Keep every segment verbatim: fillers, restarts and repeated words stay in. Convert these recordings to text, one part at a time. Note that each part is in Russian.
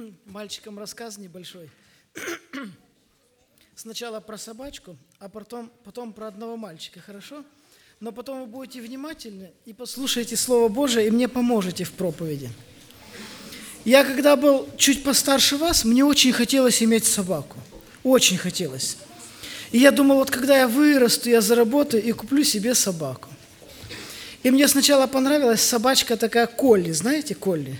мальчикам рассказ небольшой. Сначала про собачку, а потом, потом про одного мальчика, хорошо? Но потом вы будете внимательны и послушайте Слово Божие, и мне поможете в проповеди. Я, когда был чуть постарше вас, мне очень хотелось иметь собаку. Очень хотелось. И я думал, вот когда я вырасту, я заработаю и куплю себе собаку. И мне сначала понравилась собачка такая Колли, знаете, Колли?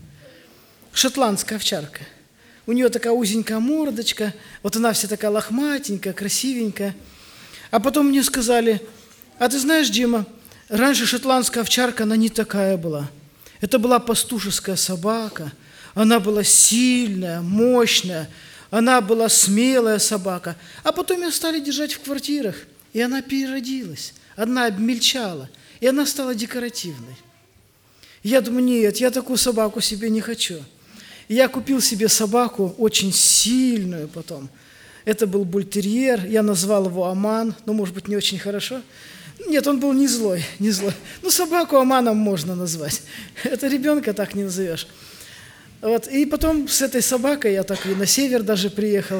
Шотландская овчарка. У нее такая узенькая мордочка, вот она вся такая лохматенькая, красивенькая. А потом мне сказали, а ты знаешь, Дима, раньше шотландская овчарка, она не такая была. Это была пастушеская собака, она была сильная, мощная, она была смелая собака. А потом ее стали держать в квартирах, и она переродилась, она обмельчала, и она стала декоративной. Я думаю, нет, я такую собаку себе не хочу. И я купил себе собаку, очень сильную потом. Это был бультерьер, я назвал его Аман, но, может быть, не очень хорошо. Нет, он был не злой, не злой. Ну, собаку Аманом можно назвать. Это ребенка так не назовешь. Вот. И потом с этой собакой я так и на север даже приехал.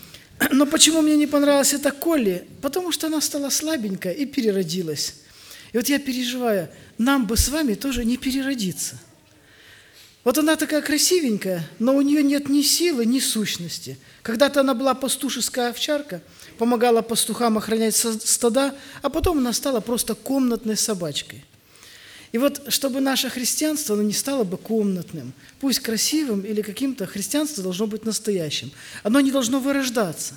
Но почему мне не понравилась эта Колли? Потому что она стала слабенькая и переродилась. И вот я переживаю, нам бы с вами тоже не переродиться. Вот она такая красивенькая, но у нее нет ни силы, ни сущности. Когда-то она была пастушеская овчарка, помогала пастухам охранять стада, а потом она стала просто комнатной собачкой. И вот, чтобы наше христианство, оно не стало бы комнатным, пусть красивым или каким-то, христианство должно быть настоящим. Оно не должно вырождаться.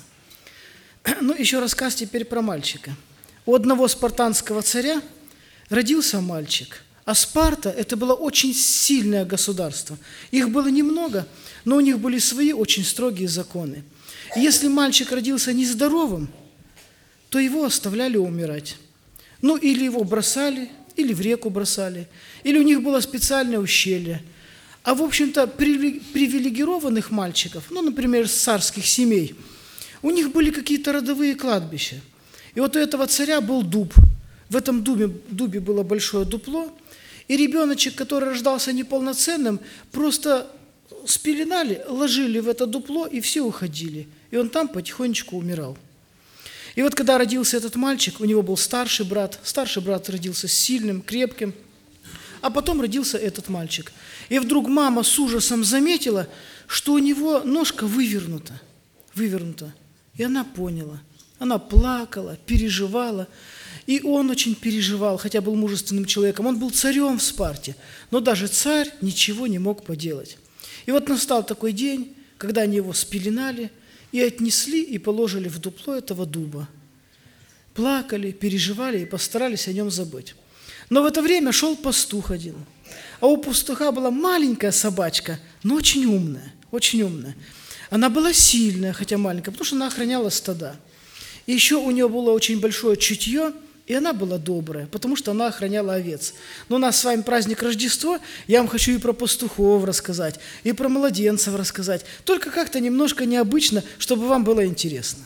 Ну, еще рассказ теперь про мальчика. У одного спартанского царя родился мальчик. А Спарта – это было очень сильное государство. Их было немного, но у них были свои очень строгие законы. И если мальчик родился нездоровым, то его оставляли умирать. Ну, или его бросали, или в реку бросали, или у них было специальное ущелье. А, в общем-то, привилегированных мальчиков, ну, например, с царских семей, у них были какие-то родовые кладбища. И вот у этого царя был дуб. В этом дубе, дубе было большое дупло, и ребеночек, который рождался неполноценным, просто спеленали, ложили в это дупло, и все уходили. И он там потихонечку умирал. И вот когда родился этот мальчик, у него был старший брат, старший брат родился сильным, крепким, а потом родился этот мальчик. И вдруг мама с ужасом заметила, что у него ножка вывернута, вывернута. И она поняла. Она плакала, переживала. И он очень переживал, хотя был мужественным человеком. Он был царем в Спарте, но даже царь ничего не мог поделать. И вот настал такой день, когда они его спеленали и отнесли и положили в дупло этого дуба. Плакали, переживали и постарались о нем забыть. Но в это время шел пастух один. А у пастуха была маленькая собачка, но очень умная, очень умная. Она была сильная, хотя маленькая, потому что она охраняла стада. И еще у нее было очень большое чутье, и она была добрая, потому что она охраняла овец. Но у нас с вами праздник Рождество, я вам хочу и про пастухов рассказать, и про младенцев рассказать. Только как-то немножко необычно, чтобы вам было интересно.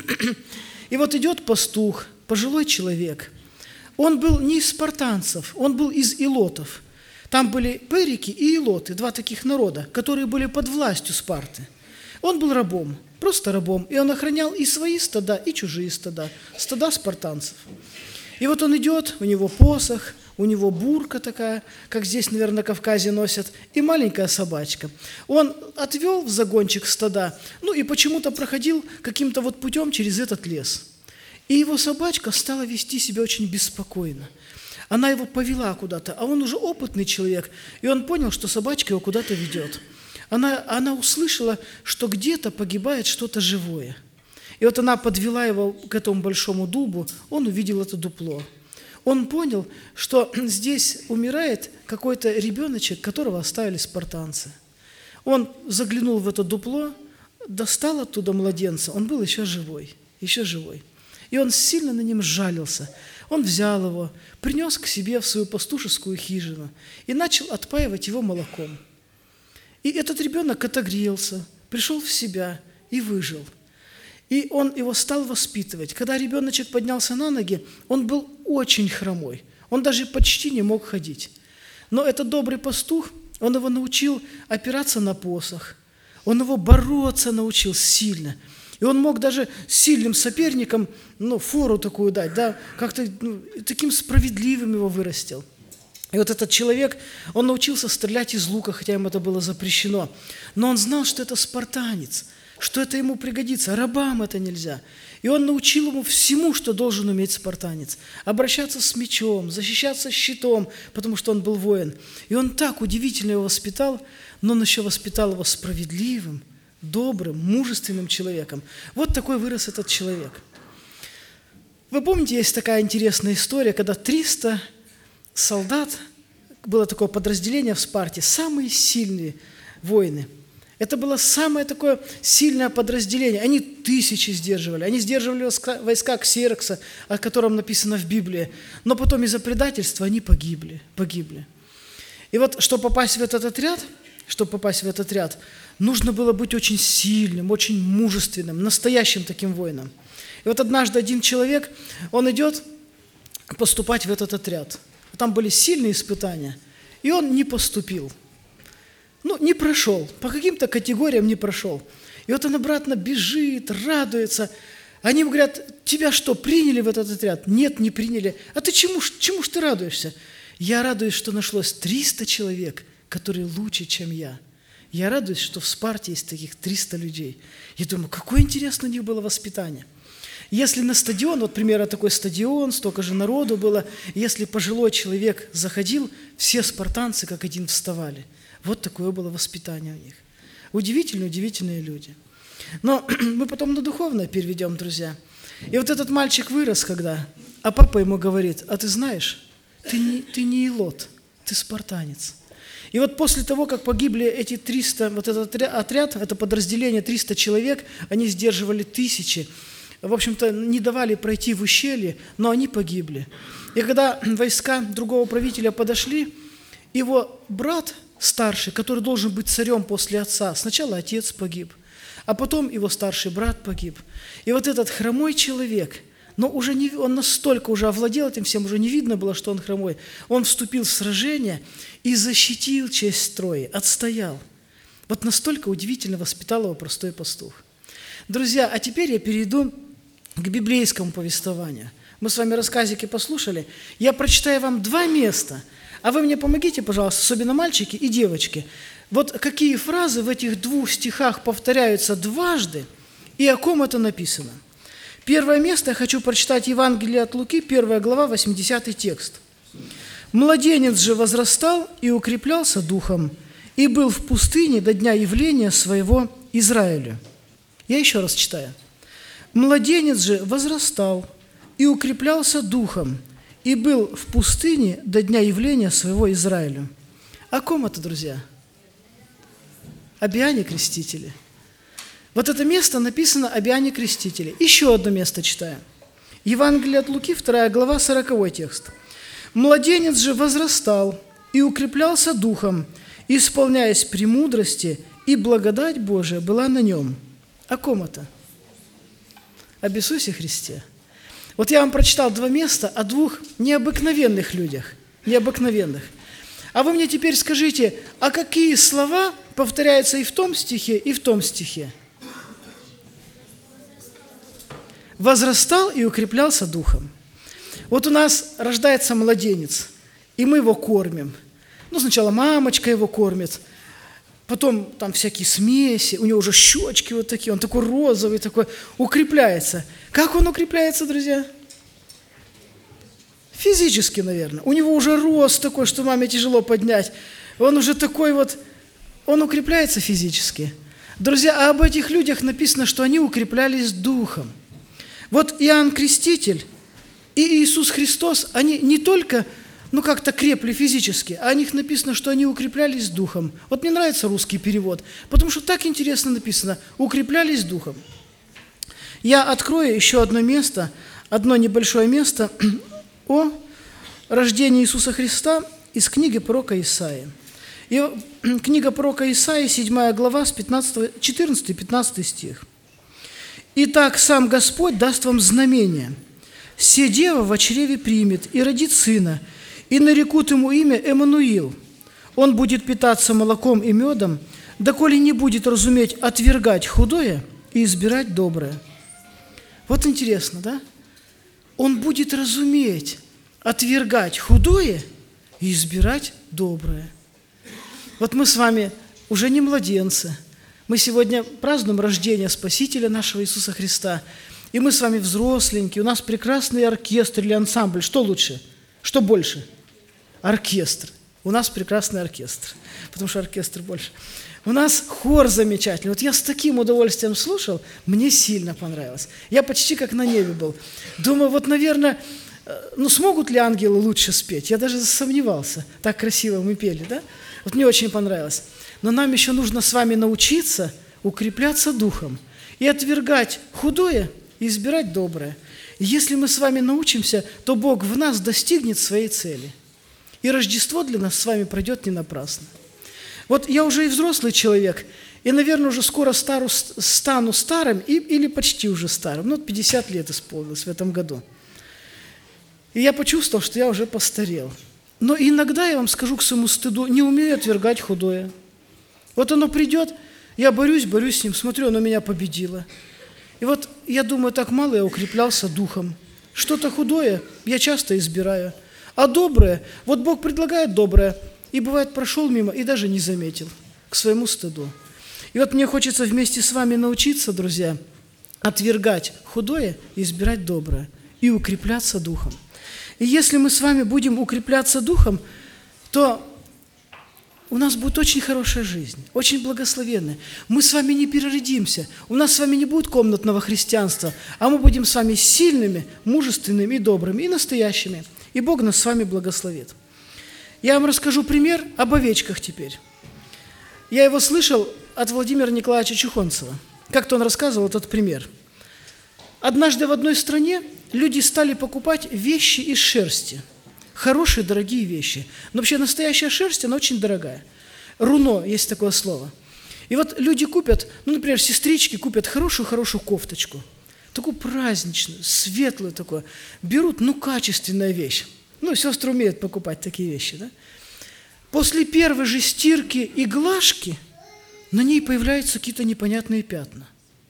И вот идет пастух, пожилой человек. Он был не из спартанцев, он был из илотов. Там были перики и илоты, два таких народа, которые были под властью Спарты. Он был рабом, просто рабом, и он охранял и свои стада, и чужие стада, стада спартанцев. И вот он идет, у него посох, у него бурка такая, как здесь, наверное, на Кавказе носят, и маленькая собачка. Он отвел в загончик стада, ну и почему-то проходил каким-то вот путем через этот лес. И его собачка стала вести себя очень беспокойно. Она его повела куда-то, а он уже опытный человек, и он понял, что собачка его куда-то ведет. Она, она услышала, что где-то погибает что-то живое. И вот она подвела его к этому большому дубу, он увидел это дупло. Он понял, что здесь умирает какой-то ребеночек, которого оставили спартанцы. Он заглянул в это дупло, достал оттуда младенца, он был еще живой, еще живой. И он сильно на нем сжалился. Он взял его, принес к себе в свою пастушескую хижину и начал отпаивать его молоком. И этот ребенок отогрелся, пришел в себя и выжил. И он его стал воспитывать. Когда ребеночек поднялся на ноги, он был очень хромой. Он даже почти не мог ходить. Но этот добрый пастух, он его научил опираться на посох. Он его бороться научил сильно. И он мог даже сильным соперникам, ну, фору такую дать, да, как-то ну, таким справедливым его вырастил. И вот этот человек, он научился стрелять из лука, хотя ему это было запрещено. Но он знал, что это спартанец, что это ему пригодится, рабам это нельзя. И он научил ему всему, что должен уметь спартанец. Обращаться с мечом, защищаться щитом, потому что он был воин. И он так удивительно его воспитал, но он еще воспитал его справедливым, добрым, мужественным человеком. Вот такой вырос этот человек. Вы помните, есть такая интересная история, когда триста солдат, было такое подразделение в Спарте, самые сильные воины. Это было самое такое сильное подразделение. Они тысячи сдерживали. Они сдерживали войска Ксеркса, о котором написано в Библии. Но потом из-за предательства они погибли. погибли. И вот, чтобы попасть в этот отряд, чтобы попасть в этот ряд, нужно было быть очень сильным, очень мужественным, настоящим таким воином. И вот однажды один человек, он идет поступать в этот отряд. Там были сильные испытания, и он не поступил. Ну, не прошел, по каким-то категориям не прошел. И вот он обратно бежит, радуется. Они ему говорят: тебя что, приняли в этот отряд? Нет, не приняли. А ты чему, чему ж ты радуешься? Я радуюсь, что нашлось триста человек, которые лучше, чем я. Я радуюсь, что в Спарте есть таких триста людей. Я думаю, какое интересное у них было воспитание. Если на стадион, вот, примерно, такой стадион, столько же народу было, если пожилой человек заходил, все спартанцы как один вставали. Вот такое было воспитание у них. Удивительные, удивительные люди. Но мы потом на духовное переведем, друзья. И вот этот мальчик вырос когда, а папа ему говорит: а ты знаешь, ты не, ты не илот, ты спартанец. И вот после того, как погибли эти триста, вот этот отряд, это подразделение триста человек, они сдерживали тысячи, в общем-то, не давали пройти в ущелье, но они погибли. И когда войска другого правителя подошли, его брат старший, который должен быть царем после отца, сначала отец погиб, а потом его старший брат погиб. И вот этот хромой человек, но уже не, он настолько уже овладел этим всем, уже не видно было, что он хромой, он вступил в сражение и защитил честь строя, отстоял. Вот настолько удивительно воспитал его простой пастух. Друзья, а теперь я перейду к библейскому повествованию. Мы с вами рассказики послушали. Я прочитаю вам два места, а вы мне помогите, пожалуйста, особенно мальчики и девочки. Вот какие фразы в этих двух стихах повторяются дважды и о ком это написано. Первое место я хочу прочитать Евангелие от Луки, первая глава, восьмидесятый текст. «Младенец же возрастал и укреплялся духом, и был в пустыне до дня явления своего Израилю». Я еще раз читаю. «Младенец же возрастал и укреплялся духом, и был в пустыне до дня явления своего Израилю». О ком это, друзья? Об Иоанне Крестителе. Вот это место написано об Иоанне Крестителе. Еще одно место читаем. Евангелие от Луки, вторая глава, сороковой текст. «Младенец же возрастал и укреплялся духом, исполняясь премудрости, и благодать Божия была на нем». О ком это? Об Иисусе Христе. Вот я вам прочитал два места о двух необыкновенных людях. Необыкновенных. А вы мне теперь скажите, а какие слова повторяются и в том стихе, и в том стихе? «Возрастал и укреплялся духом». Вот у нас рождается младенец, и мы его кормим. Ну, сначала мамочка его кормит, потом там всякие смеси, у него уже щечки вот такие, он такой розовый, такой, укрепляется. Как он укрепляется, друзья? Физически, наверное. У него уже рост такой, что маме тяжело поднять. Он уже такой вот, он укрепляется физически. Друзья, а об этих людях написано, что они укреплялись духом. Вот Иоанн Креститель и Иисус Христос, они не только, ну, как-то крепли физически, а о них написано, что они укреплялись духом. Вот мне нравится русский перевод, потому что так интересно написано «укреплялись духом». Я открою еще одно место, одно небольшое место о рождении Иисуса Христа из книги пророка Исаии. И книга пророка Исаии, седьмая глава, с четырнадцатый-пятнадцатый стих. «Итак, сам Господь даст вам знамение. Се дева в чреве примет и родит сына, и нарекут ему имя Эммануил. Он будет питаться молоком и медом доколе не будет разуметь отвергать худое и избирать доброе». Вот интересно, да? Он будет разуметь отвергать худое и избирать доброе. Вот мы с вами уже не младенцы. Мы сегодня празднуем рождение Спасителя нашего Иисуса Христа. И мы с вами взросленькие, у нас прекрасный оркестр или ансамбль. Что лучше? Что больше? Оркестр. У нас прекрасный оркестр, потому что оркестр больше. У нас хор замечательный. Вот я с таким удовольствием слушал, мне сильно понравилось. Я почти как на небе был. Думаю, вот, наверное, ну смогут ли ангелы лучше спеть? Я даже засомневался. Так красиво мы пели, да? Вот мне очень понравилось. Но нам еще нужно с вами научиться укрепляться духом и отвергать худое и избирать доброе. И если мы с вами научимся, то Бог в нас достигнет своей цели. И Рождество для нас с вами пройдет не напрасно. Вот я уже и взрослый человек, и, наверное, уже скоро стару, стану старым и, или почти уже старым. Ну, пятьдесят лет исполнилось в этом году. И я почувствовал, что я уже постарел. Но иногда, я вам скажу к своему стыду, не умею отвергать худое. Вот оно придет, я борюсь, борюсь с ним, смотрю, оно меня победило. И вот я думаю, так мало я укреплялся духом. Что-то худое я часто избираю. А доброе, вот Бог предлагает доброе, и бывает прошел мимо и даже не заметил, к своему стыду. И вот мне хочется вместе с вами научиться, друзья, отвергать худое и избирать доброе, и укрепляться духом. И если мы с вами будем укрепляться духом, то у нас будет очень хорошая жизнь, очень благословенная. Мы с вами не переродимся, у нас с вами не будет комнатного христианства, а мы будем с вами сильными, мужественными и добрыми, и настоящими. И Бог нас с вами благословит. Я вам расскажу пример об овечках теперь. Я его слышал от Владимира Николаевича Чухонцева. Как-то он рассказывал этот пример. Однажды в одной стране люди стали покупать вещи из шерсти. Хорошие, дорогие вещи. Но вообще настоящая шерсть, она очень дорогая. Руно, есть такое слово. И вот люди купят, ну, например, сестрички купят хорошую-хорошую кофточку. Такую праздничную, светлую такую. Берут, ну, качественная вещь. Ну, сестры умеют покупать такие вещи, да? После первой же стирки и глажки на ней появляются какие-то непонятные пятна.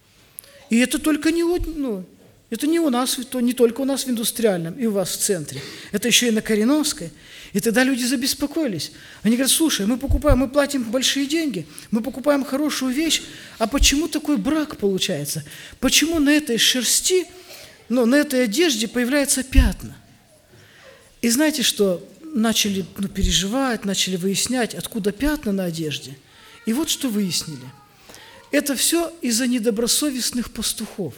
И это только не, ну, это не у нас, то не только у нас в индустриальном и у вас в центре. Это еще и на Кореновской. И тогда люди забеспокоились. Они говорят, слушай, мы покупаем, мы платим большие деньги, мы покупаем хорошую вещь, а почему такой брак получается? Почему на этой шерсти, ну, на этой одежде появляются пятна? И знаете, что начали ну, переживать, начали выяснять, откуда пятна на одежде. И вот что выяснили. Это все из-за недобросовестных пастухов.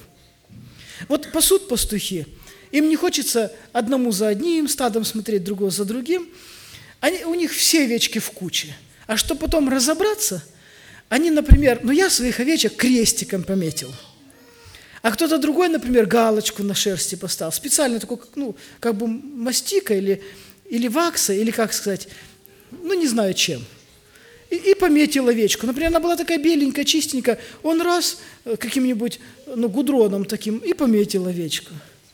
Вот пасут пастухи, им не хочется одному за одним стадом смотреть, другого за другим. Они, у них все овечки в куче. А чтобы потом разобраться, они, например, ну я своих овечек крестиком пометил. А кто-то другой, например, галочку на шерсти поставил. Специально такой, ну, как бы мастика или, или вакса, или как сказать, ну, не знаю чем. И, и пометил овечку. Например, она была такая беленькая, чистенькая. Он раз каким-нибудь, ну, гудроном таким и пометил овечку.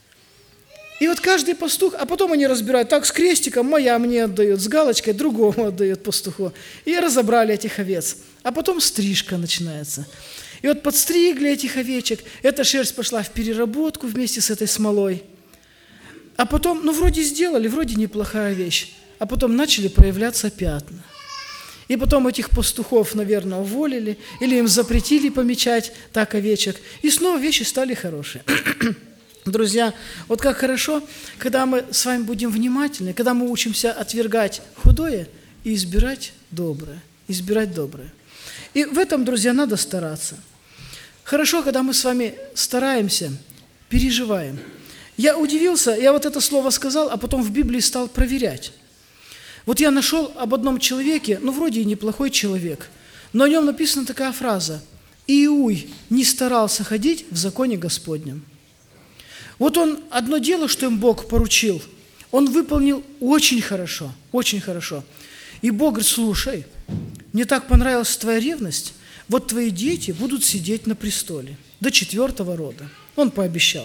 И вот каждый пастух, а потом они разбирают, так, с крестиком моя мне отдает, с галочкой другому отдает пастуху. И разобрали этих овец. А потом стрижка начинается. И вот подстригли этих овечек, эта шерсть пошла в переработку вместе с этой смолой. А потом, ну, вроде сделали, вроде неплохая вещь. А потом начали проявляться пятна. И потом этих пастухов, наверное, уволили, или им запретили помечать так овечек. И снова вещи стали хорошие. Друзья, вот как хорошо, когда мы с вами будем внимательны, когда мы учимся отвергать худое и избирать доброе. Избирать доброе. И в этом, друзья, надо стараться. Хорошо, когда мы с вами стараемся, переживаем. Я удивился, я вот это слово сказал, а потом в Библии стал проверять. Вот я нашел об одном человеке, ну, вроде и неплохой человек, но о нем написана такая фраза: «Иуй не старался ходить в законе Господнем». Вот он, одно дело, что им Бог поручил, он выполнил очень хорошо, очень хорошо. И Бог говорит: слушай, мне так понравилась твоя ревность, вот твои дети будут сидеть на престоле до четвертого рода. Он пообещал.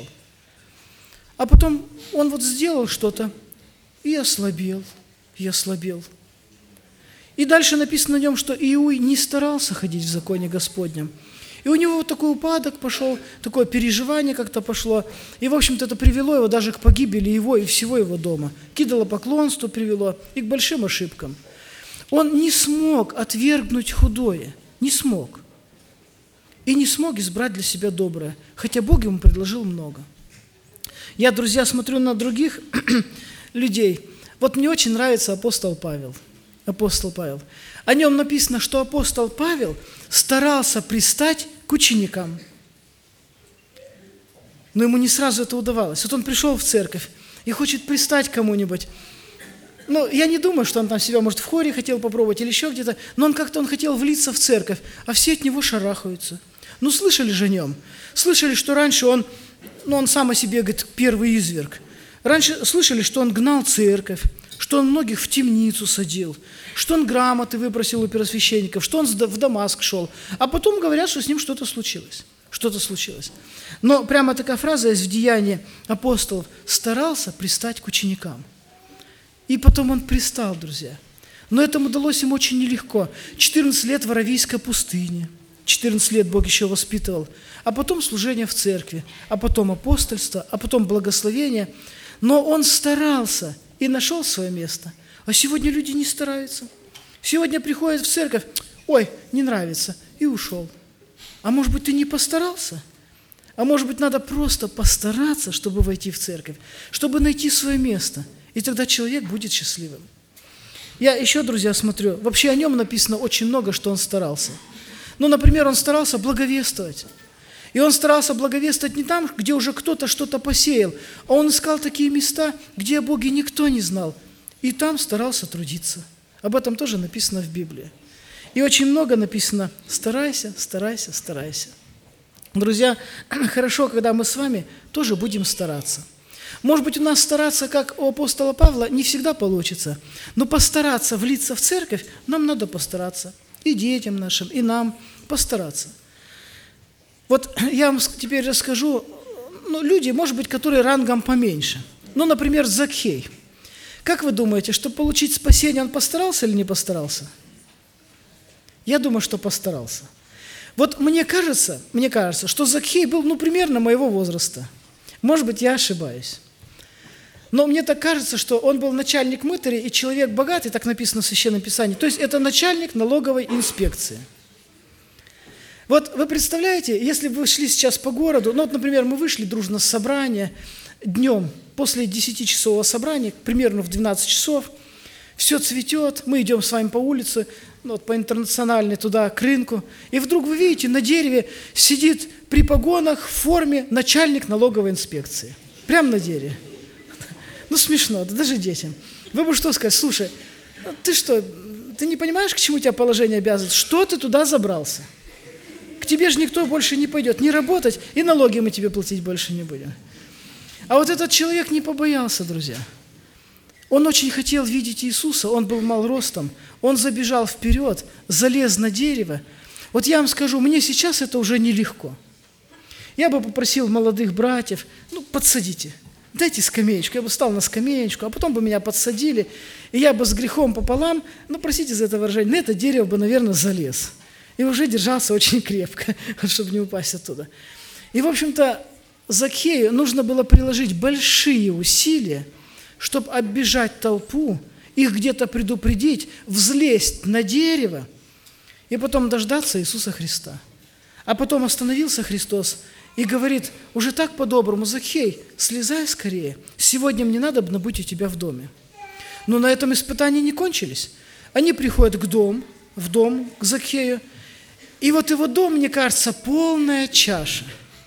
А потом он вот сделал что-то и ослабел, и ослабел. И дальше написано о нем, что Иуй не старался ходить в законе Господнем. И у него вот такой упадок пошел, такое переживание как-то пошло. И, в общем-то, это привело его даже к погибели его и всего его дома. К идолопоклонству привело и к большим ошибкам. Он не смог отвергнуть худое, не смог. И не смог избрать для себя доброе, хотя Бог ему предложил много. Я, друзья, смотрю на других людей. Вот мне очень нравится апостол Павел. Апостол Павел. О нем написано, что апостол Павел старался пристать к ученикам. Но ему не сразу это удавалось. Вот он пришел в церковь и хочет пристать к кому-нибудь. Ну, я не думаю, что он там себя, может, в хоре хотел попробовать или еще где-то, но он как-то он хотел влиться в церковь, а все от него шарахаются. Ну, слышали же о нем? Слышали, что раньше он, ну, он сам о себе говорит, первый изверг. Раньше слышали, что он гнал церковь, что он многих в темницу садил, что он грамоты выпросил у первосвященников, что он в Дамаск шел. А потом говорят, что с ним что-то случилось. Что-то случилось. Но прямо такая фраза есть в Деянии апостолов. Старался пристать к ученикам. И потом он пристал, друзья. Но этому удалось ему очень нелегко. четырнадцать лет в Аравийской пустыне. четырнадцать лет Бог еще воспитывал. А потом служение в церкви. А потом апостольство. А потом благословение. Но он старался и нашел свое место. А сегодня люди не стараются. Сегодня приходят в церковь. Ой, не нравится. И ушел. А может быть, ты не постарался? А может быть, надо просто постараться, чтобы войти в церковь. Чтобы найти свое место. И тогда человек будет счастливым. Я еще, друзья, смотрю, вообще о нем написано очень много, что он старался. Ну, например, он старался благовествовать. И он старался благовествовать не там, где уже кто-то что-то посеял, а он искал такие места, где о Боге никто не знал. И там старался трудиться. Об этом тоже написано в Библии. И очень много написано «старайся, старайся, старайся». Друзья, хорошо, когда мы с вами тоже будем стараться. Может быть, у нас стараться, как у апостола Павла, не всегда получится, но постараться влиться в церковь нам надо постараться. И детям нашим, и нам постараться. Вот я вам теперь расскажу, ну, люди, может быть, которые рангом поменьше. Ну, например, Закхей. Как вы думаете, чтобы получить спасение, он постарался или не постарался? Я думаю, что постарался. Вот мне кажется, мне кажется, что Закхей был, ну, примерно моего возраста. Может быть, я ошибаюсь. Но мне так кажется, что он был начальник мытаря и человек богатый, так написано в Священном Писании. То есть это начальник налоговой инспекции. Вот вы представляете, если бы вы шли сейчас по городу, ну вот, например, мы вышли дружно с собрания днем, после десятичасового собрания, примерно в двенадцать часов, все цветет, мы идем с вами по улице, ну, вот по интернациональной туда, к рынку, и вдруг вы видите, на дереве сидит при погонах в форме начальник налоговой инспекции. Прямо на дереве. Ну, смешно, да даже детям. Вы бы что сказать, слушай, ты что, ты не понимаешь, к чему тебя положение обязывает? Что ты туда забрался? К тебе же никто больше не пойдет, не работать, и налоги мы тебе платить больше не будем. А вот этот человек не побоялся, друзья. Он очень хотел видеть Иисуса, он был мал ростом, он забежал вперед, залез на дерево. Вот я вам скажу, мне сейчас это уже нелегко. Я бы попросил молодых братьев, ну, подсадите, дайте скамеечку. Я бы встал на скамеечку, а потом бы меня подсадили, и я бы с грехом пополам, ну, простите за это выражение, на это дерево бы, наверное, залез. И уже держался очень крепко, чтобы не упасть оттуда. И, в общем-то, Закхею нужно было приложить большие усилия, чтобы оббежать толпу, их где-то предупредить, взлезть на дерево и потом дождаться Иисуса Христа. А потом остановился Христос и говорит, уже так по-доброму, Закхей, слезай скорее, сегодня мне надо быть у тебя в доме. Но на этом испытания не кончились. Они приходят к дому, в дом, к Закхею, и вот его дом, мне кажется, полная чаша.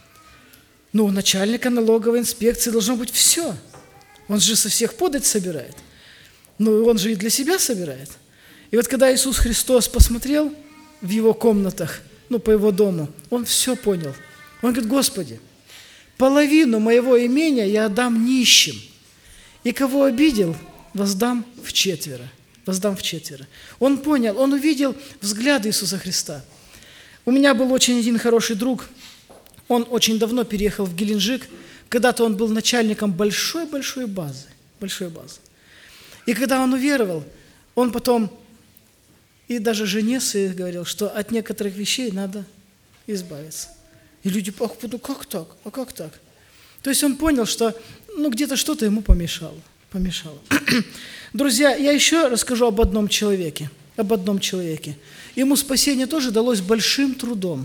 Ну, у начальника налоговой инспекции должно быть все. Он же со всех подать собирает. Ну, он же и для себя собирает. И вот когда Иисус Христос посмотрел в его комнатах, ну, по его дому, он все понял. Он говорит, Господи, половину моего имения я отдам нищим. И кого обидел, воздам вчетверо. Воздам вчетверо. Он понял, он увидел взгляд Иисуса Христа. У меня был очень один хороший друг, он очень давно переехал в Геленджик, когда-то он был начальником большой-большой базы, большой базы. И когда он уверовал, он потом и даже жене своей говорил, что от некоторых вещей надо избавиться. И люди, ах, ну как так? А как так? То есть он понял, что ну, где-то что-то ему помешало. помешало. Друзья, я еще расскажу об одном человеке. Об одном человеке. Ему спасение тоже далось большим трудом.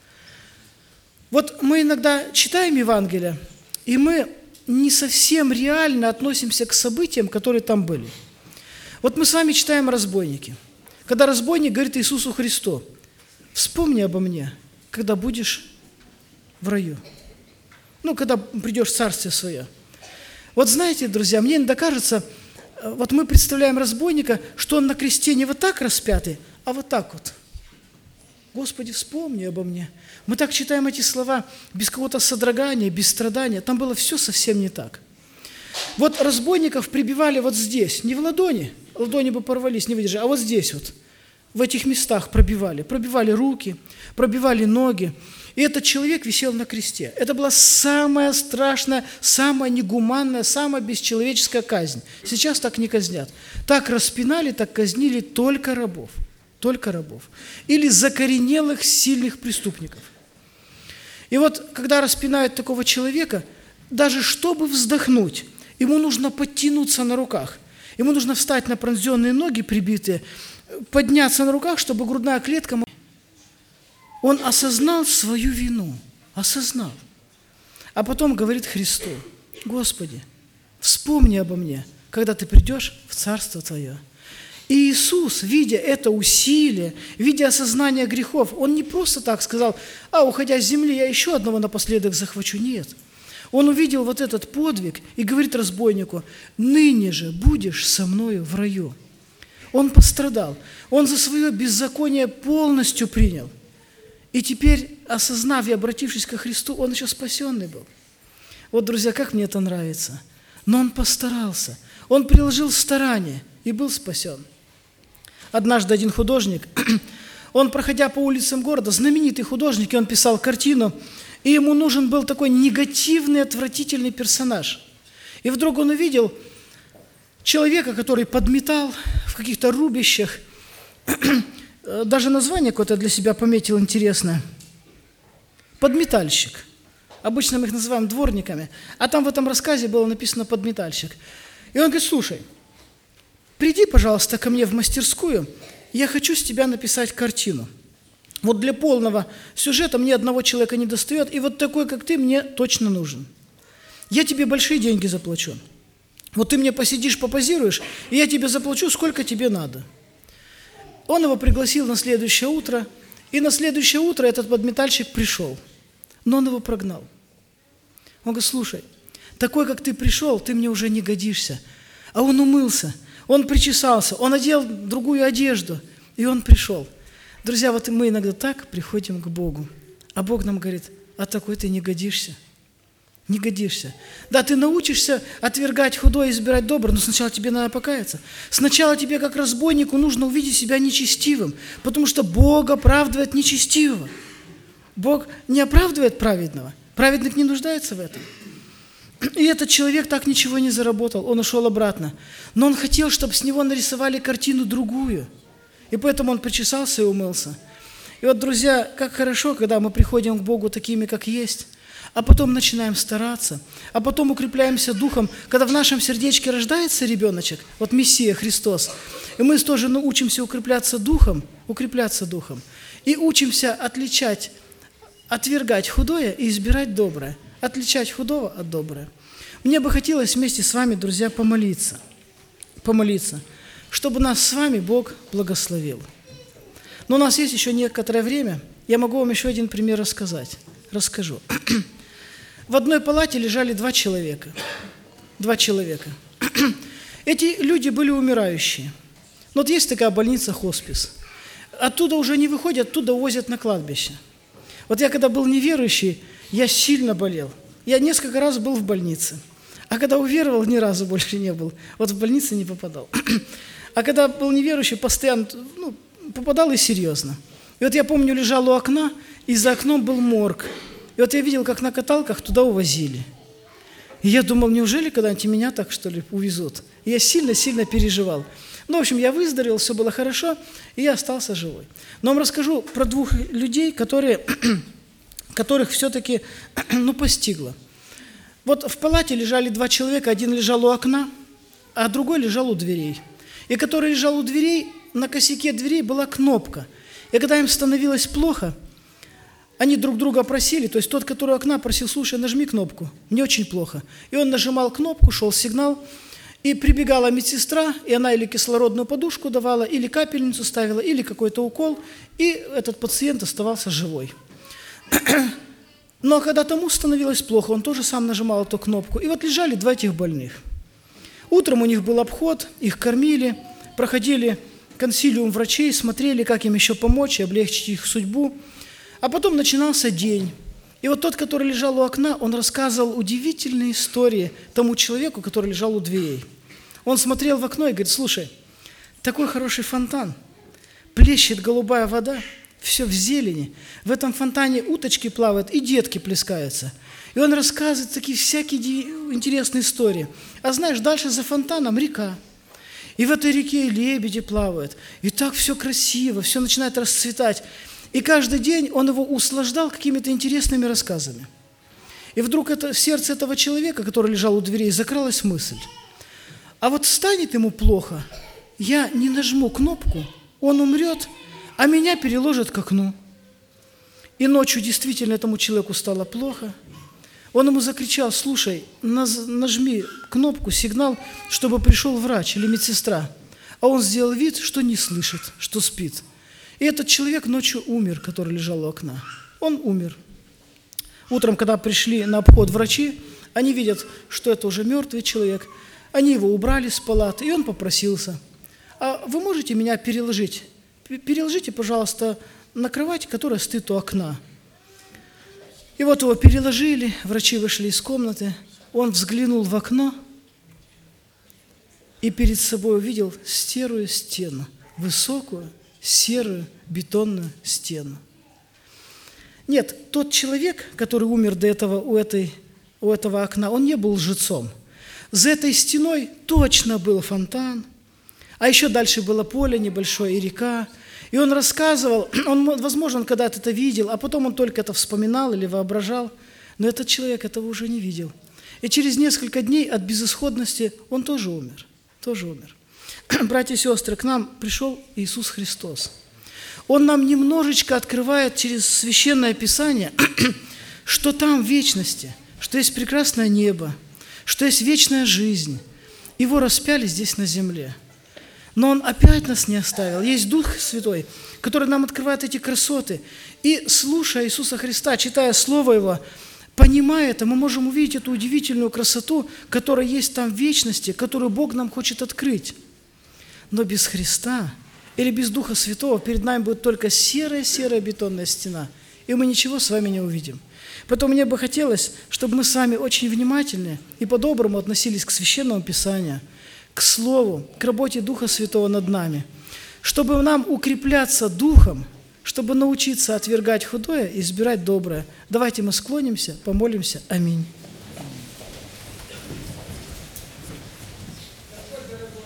Вот мы иногда читаем Евангелие, и мы не совсем реально относимся к событиям, которые там были. Вот мы с вами читаем о разбойнике. Когда разбойник говорит Иисусу Христу: «Вспомни обо мне, когда будешь в раю». Ну, когда придешь в Царствие Свое. Вот знаете, друзья, мне иногда кажется, вот мы представляем разбойника, что он на кресте не вот так распятый, а вот так вот. «Господи, вспомни обо мне». Мы так читаем эти слова без какого-то содрогания, без страдания. Там было все совсем не так. Вот разбойников прибивали вот здесь, не в ладони, ладони бы порвались, не выдержали, а вот здесь вот, в этих местах пробивали. Пробивали руки, пробивали ноги. И этот человек висел на кресте. Это была самая страшная, самая негуманная, самая бесчеловеческая казнь. Сейчас так не казнят. Так распинали, так казнили только рабов. Только рабов. Или закоренелых, сильных преступников. И вот, когда распинают такого человека, даже чтобы вздохнуть, ему нужно подтянуться на руках. Ему нужно встать на пронзенные ноги, прибитые, подняться на руках, чтобы грудная клетка... Он осознал свою вину. Осознал. А потом говорит Христу: «Господи, вспомни обо мне, когда ты придешь в Царство Твое». И Иисус, видя это усилие, видя осознание грехов, Он не просто так сказал: «А, уходя с земли, я еще одного напоследок захвачу». Нет. Он увидел вот этот подвиг и говорит разбойнику: «Ныне же будешь со мною в раю». Он пострадал. Он за свое беззаконие полностью принял. И теперь, осознав и обратившись ко Христу, он еще спасенный был. Вот, друзья, как мне это нравится. Но он постарался. Он приложил старание и был спасен. Однажды один художник, он, проходя по улицам города, знаменитый художник, и он писал картину, и ему нужен был такой негативный, отвратительный персонаж. И вдруг он увидел человека, который подметал в каких-то рубищах. Даже название какое-то для себя пометил интересное. Подметальщик. Обычно мы их называем дворниками. А там в этом рассказе было написано подметальщик. И он говорит: «Слушай, приди, пожалуйста, ко мне в мастерскую, я хочу с тебя написать картину. Вот для полного сюжета мне одного человека не достает, и вот такой, как ты, мне точно нужен. Я тебе большие деньги заплачу. Вот ты мне посидишь, попозируешь, и я тебе заплачу, сколько тебе надо». Он его пригласил на следующее утро, и на следующее утро этот подметальщик пришел, но он его прогнал. Он говорит: «Слушай, такой, как ты пришел, ты мне уже не годишься». А он умылся, он причесался, он одел другую одежду, и он пришел. Друзья, вот мы иногда так приходим к Богу, а Бог нам говорит: «А такой ты не годишься». Не годишься. Да, ты научишься отвергать худое и избирать доброе, но сначала тебе надо покаяться. Сначала тебе, как разбойнику, нужно увидеть себя нечестивым, потому что Бог оправдывает нечестивого. Бог не оправдывает праведного. Праведник не нуждается в этом. И этот человек так ничего не заработал, он ушел обратно. Но он хотел, чтобы с него нарисовали картину другую. И поэтому он причесался и умылся. И вот, друзья, как хорошо, когда мы приходим к Богу такими, как есть, а потом начинаем стараться, а потом укрепляемся духом, когда в нашем сердечке рождается ребеночек, вот Мессия Христос, и мы тоже научимся укрепляться духом, укрепляться духом, и учимся отличать, отвергать худое и избирать доброе, отличать худого от доброго. Мне бы хотелось вместе с вами, друзья, помолиться, помолиться, чтобы нас с вами Бог благословил. Но у нас есть еще некоторое время, я могу вам еще один пример рассказать. Расскажу. В одной палате лежали два человека. Два человека. Эти люди были умирающие. Но вот есть такая больница, хоспис. Оттуда уже не выходят, оттуда увозят на кладбище. Вот я когда был неверующий, я сильно болел. Я несколько раз был в больнице. А когда уверовал, ни разу больше не был. Вот в больнице не попадал. А когда был неверующий, постоянно ну, попадал и серьезно. И вот я помню, лежал у окна, и за окном был морг. И вот я видел, как на каталках туда увозили. И я думал, неужели когда-нибудь меня так, что ли, увезут? И я сильно-сильно переживал. Ну, в общем, я выздоровел, все было хорошо, и я остался живой. Но вам расскажу про двух людей, которые, которых все-таки ну, постигло. Вот в палате лежали два человека, один лежал у окна, а другой лежал у дверей. И который лежал у дверей, на косяке дверей была кнопка. И когда им становилось плохо, они друг друга просили, то есть тот, который у окна, просил: слушай, нажми кнопку, мне очень плохо. И он нажимал кнопку, шел сигнал, и прибегала медсестра, и она или кислородную подушку давала, или капельницу ставила, или какой-то укол, и этот пациент оставался живой. Но когда тому становилось плохо, он тоже сам нажимал эту кнопку. И вот лежали два этих больных. Утром у них был обход, их кормили, проходили консилиум врачей, смотрели, как им еще помочь и облегчить их судьбу. А потом начинался день. И вот тот, который лежал у окна, он рассказывал удивительные истории тому человеку, который лежал у дверей. Он смотрел в окно и говорит: слушай, такой хороший фонтан, плещет голубая вода, все в зелени. В этом фонтане уточки плавают и детки плескаются. И он рассказывает такие всякие интересные истории. А знаешь, дальше за фонтаном река. И в этой реке лебеди плавают. И так все красиво, все начинает расцветать. И каждый день он его услаждал какими-то интересными рассказами. И вдруг это, в сердце этого человека, который лежал у дверей, закралась мысль: а вот станет ему плохо, я не нажму кнопку, он умрет, а меня переложат к окну. И ночью действительно этому человеку стало плохо. Он ему закричал: слушай, нажми кнопку, сигнал, чтобы пришел врач или медсестра. А он сделал вид, что не слышит, что спит. И этот человек ночью умер, который лежал у окна. Он умер. Утром, когда пришли на обход врачи, они видят, что это уже мертвый человек. Они его убрали с палаты, и он попросился: а вы можете меня переложить? Переложите, пожалуйста, на кровать, которая стоит у окна. И вот его переложили, врачи вышли из комнаты, он взглянул в окно и перед собой увидел серую стену, высокую, серую бетонную стену. Нет, тот человек, который умер до этого у, этой, у этого окна, он не был лжецом. За этой стеной точно был фонтан, а еще дальше было поле небольшое и река. И он рассказывал, он, возможно, он когда-то это видел, а потом он только это вспоминал или воображал, но этот человек этого уже не видел. И через несколько дней от безысходности он тоже умер, тоже умер. Братья и сестры, к нам пришел Иисус Христос. Он нам немножечко открывает через Священное Писание, что там в вечности, что есть прекрасное небо, что есть вечная жизнь. Его распяли здесь на земле. Но Он опять нас не оставил. Есть Дух Святой, который нам открывает эти красоты. И, слушая Иисуса Христа, читая Слово Его, понимая это, мы можем увидеть эту удивительную красоту, которая есть там в вечности, которую Бог нам хочет открыть. Но без Христа или без Духа Святого перед нами будет только серая-серая бетонная стена, и мы ничего с вами не увидим. Поэтому мне бы хотелось, чтобы мы с вами очень внимательны и по-доброму относились к Священному Писанию, к Слову, к работе Духа Святого над нами, чтобы нам укрепляться Духом, чтобы научиться отвергать худое и избирать доброе. Давайте мы склонимся, помолимся. Аминь.